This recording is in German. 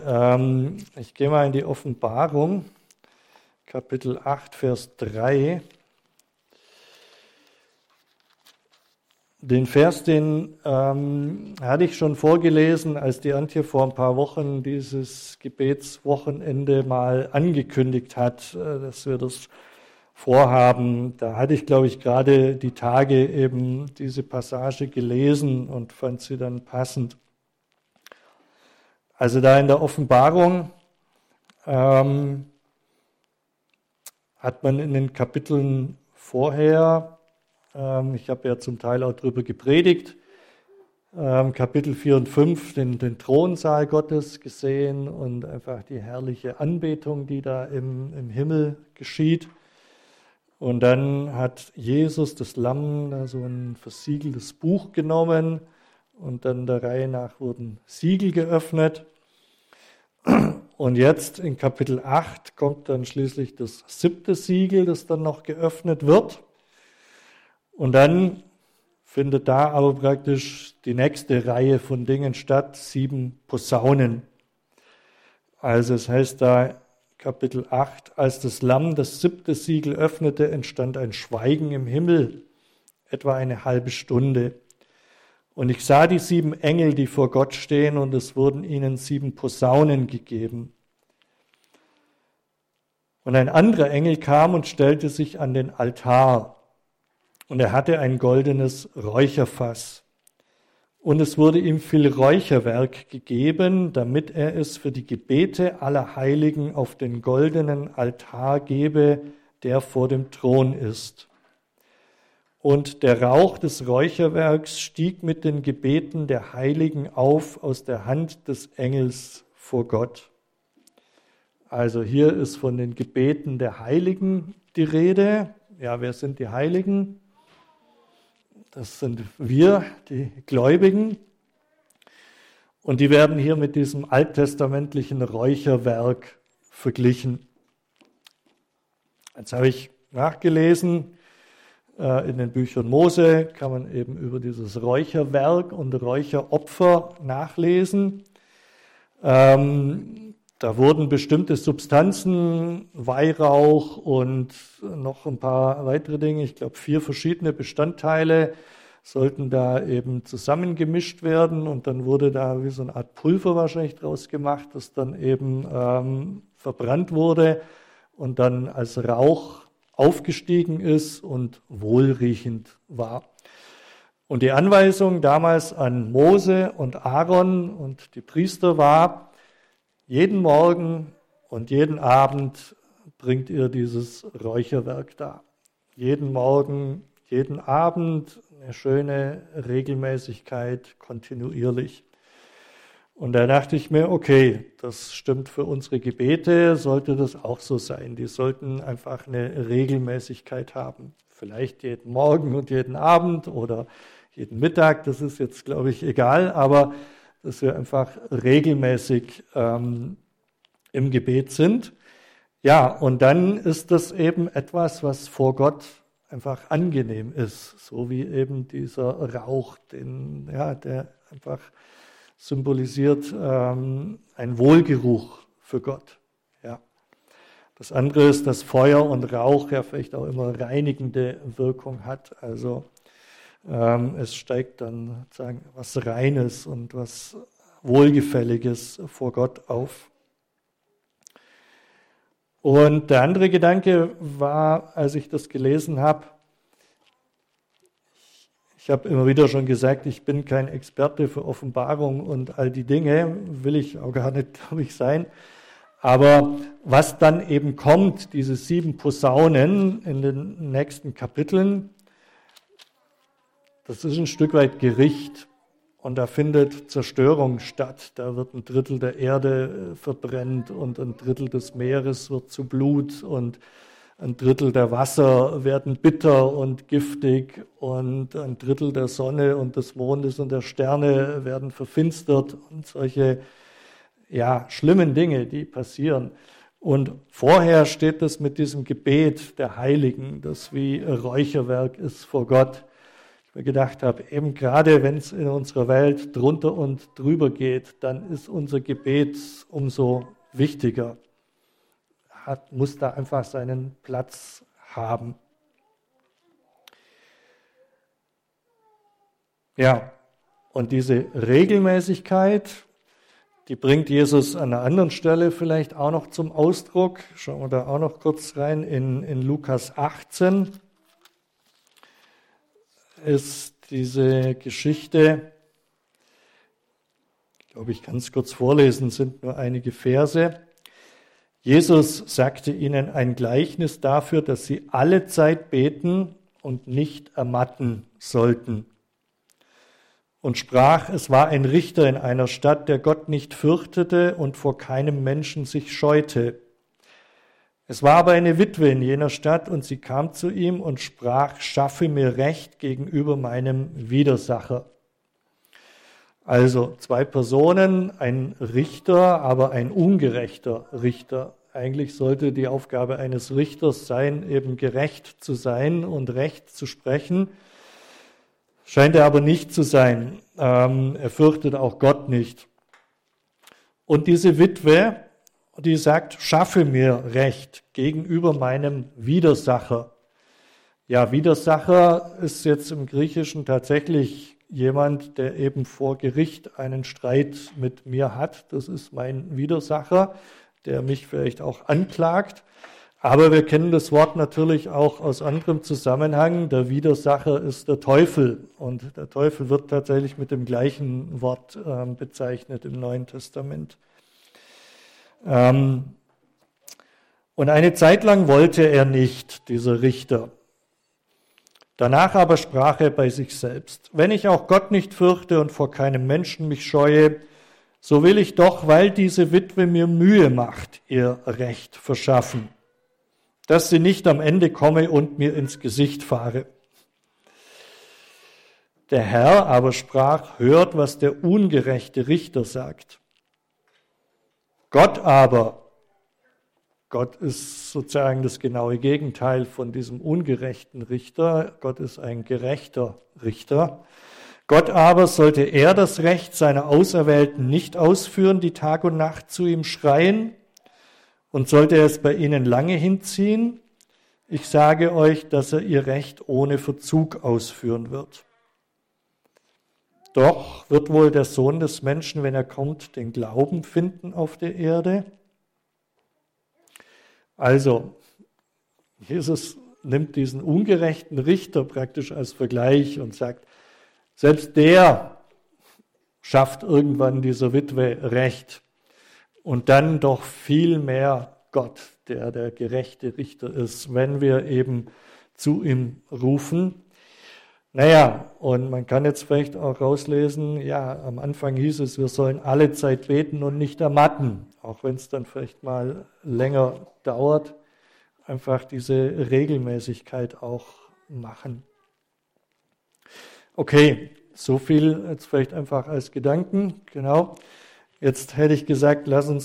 Ich gehe mal in die Offenbarung, Kapitel 8, Vers 3. Den Vers, den hatte ich schon vorgelesen, als die Antje vor ein paar Wochen dieses Gebetswochenende mal angekündigt hat, dass wir das vorhaben. Da hatte ich, glaube ich, gerade die Tage eben diese Passage gelesen und fand sie dann passend. Also da in der Offenbarung hat man in den Kapiteln vorher, ich habe ja zum Teil auch darüber gepredigt, Kapitel 4 und 5, den Thronsaal Gottes gesehen und einfach die herrliche Anbetung, die da im Himmel geschieht. Und dann hat Jesus, das Lamm, da so ein versiegeltes Buch genommen und dann der Reihe nach wurden Siegel geöffnet. Und jetzt in Kapitel 8 kommt dann schließlich das 7. Siegel, das dann noch geöffnet wird. Und dann findet da aber praktisch die nächste Reihe von Dingen statt, 7 Posaunen. Also es heißt da Kapitel 8, als das Lamm das 7. Siegel öffnete, entstand ein Schweigen im Himmel, etwa eine halbe Stunde. Und ich sah die 7 Engel, die vor Gott stehen, und es wurden ihnen 7 Posaunen gegeben. Und ein anderer Engel kam und stellte sich an den Altar. Und er hatte ein goldenes Räucherfass. Und es wurde ihm viel Räucherwerk gegeben, damit er es für die Gebete aller Heiligen auf den goldenen Altar gebe, der vor dem Thron ist. Und der Rauch des Räucherwerks stieg mit den Gebeten der Heiligen auf aus der Hand des Engels vor Gott. Also hier ist von den Gebeten der Heiligen die Rede. Ja, wer sind die Heiligen? Das sind wir, die Gläubigen. Und die werden hier mit diesem alttestamentlichen Räucherwerk verglichen. Jetzt habe ich nachgelesen, in den Büchern Mose kann man eben über dieses Räucherwerk und Räucheropfer nachlesen. Da wurden bestimmte Substanzen, Weihrauch und noch ein paar weitere Dinge, ich glaube 4 verschiedene Bestandteile, sollten da eben zusammengemischt werden und dann wurde da wie so eine Art Pulver wahrscheinlich draus gemacht, das dann eben verbrannt wurde und dann als Rauch aufgestiegen ist und wohlriechend war. Und die Anweisung damals an Mose und Aaron und die Priester war, jeden Morgen und jeden Abend bringt ihr dieses Räucherwerk dar. Jeden Morgen, jeden Abend eine schöne Regelmäßigkeit, kontinuierlich. Und da dachte ich mir, okay, das stimmt für unsere Gebete, sollte das auch so sein. Die sollten einfach eine Regelmäßigkeit haben. Vielleicht jeden Morgen und jeden Abend oder jeden Mittag, das ist jetzt, glaube ich, egal, aber dass wir einfach regelmäßig im Gebet sind. Ja, und dann ist das eben etwas, was vor Gott einfach angenehm ist, so wie eben dieser Rauch, der einfach symbolisiert ein Wohlgeruch für Gott. Ja. Das andere ist, dass Feuer und Rauch ja vielleicht auch immer reinigende Wirkung hat. Also es steigt dann sozusagen was Reines und was Wohlgefälliges vor Gott auf. Und der andere Gedanke war, als ich das gelesen habe, ich habe immer wieder schon gesagt, ich bin kein Experte für Offenbarung und all die Dinge, will ich auch gar nicht, glaube ich, sein. Aber was dann eben kommt, diese 7 Posaunen in den nächsten Kapiteln, das ist ein Stück weit Gericht und da findet Zerstörung statt. Da wird ein Drittel der Erde verbrennt und ein Drittel des Meeres wird zu Blut und ein Drittel der Wasser werden bitter und giftig und ein Drittel der Sonne und des Mondes und der Sterne werden verfinstert und solche schlimmen Dinge, die passieren. Und vorher steht das mit diesem Gebet der Heiligen, das wie Räucherwerk ist vor Gott. Ich mir gedacht habe, eben gerade wenn es in unserer Welt drunter und drüber geht, dann ist unser Gebet umso wichtiger. Muss da einfach seinen Platz haben. Ja, und diese Regelmäßigkeit, die bringt Jesus an einer anderen Stelle vielleicht auch noch zum Ausdruck. Schauen wir da auch noch kurz rein in Lukas 18. Ist diese Geschichte, ich glaube, ich kann es kurz vorlesen, sind nur einige Verse. Jesus sagte ihnen ein Gleichnis dafür, dass sie alle Zeit beten und nicht ermatten sollten. Und sprach, es war ein Richter in einer Stadt, der Gott nicht fürchtete und vor keinem Menschen sich scheute. Es war aber eine Witwe in jener Stadt und sie kam zu ihm und sprach, schaffe mir Recht gegenüber meinem Widersacher. Also 2 Personen, ein Richter, aber ein ungerechter Richter. Eigentlich sollte die Aufgabe eines Richters sein, eben gerecht zu sein und Recht zu sprechen. Scheint er aber nicht zu sein. Er fürchtet auch Gott nicht. Und diese Witwe, die sagt, schaffe mir Recht gegenüber meinem Widersacher. Ja, Widersacher ist jetzt im Griechischen tatsächlich jemand, der eben vor Gericht einen Streit mit mir hat. Das ist mein Widersacher, der mich vielleicht auch anklagt. Aber wir kennen das Wort natürlich auch aus anderem Zusammenhang. Der Widersacher ist der Teufel. Und der Teufel wird tatsächlich mit dem gleichen Wort bezeichnet im Neuen Testament. Und eine Zeit lang wollte er nicht, dieser Richter. Danach aber sprach er bei sich selbst, wenn ich auch Gott nicht fürchte und vor keinem Menschen mich scheue, so will ich doch, weil diese Witwe mir Mühe macht, ihr Recht verschaffen, dass sie nicht am Ende komme und mir ins Gesicht fahre. Der Herr aber sprach, hört, was der ungerechte Richter sagt. Gott ist sozusagen das genaue Gegenteil von diesem ungerechten Richter. Gott ist ein gerechter Richter. Gott aber, sollte er das Recht seiner Auserwählten nicht ausführen, die Tag und Nacht zu ihm schreien, und sollte er es bei ihnen lange hinziehen, ich sage euch, dass er ihr Recht ohne Verzug ausführen wird. Doch wird wohl der Sohn des Menschen, wenn er kommt, den Glauben finden auf der Erde? Also, Jesus nimmt diesen ungerechten Richter praktisch als Vergleich und sagt, selbst der schafft irgendwann dieser Witwe Recht. Und dann doch viel mehr Gott, der gerechte Richter ist, wenn wir eben zu ihm rufen. Naja, und man kann jetzt vielleicht auch rauslesen, ja, am Anfang hieß es, wir sollen alle Zeit beten und nicht ermatten, auch wenn es dann vielleicht mal länger dauert, einfach diese Regelmäßigkeit auch machen. Okay, so viel jetzt vielleicht einfach als Gedanken, genau. Jetzt hätte ich gesagt, lass uns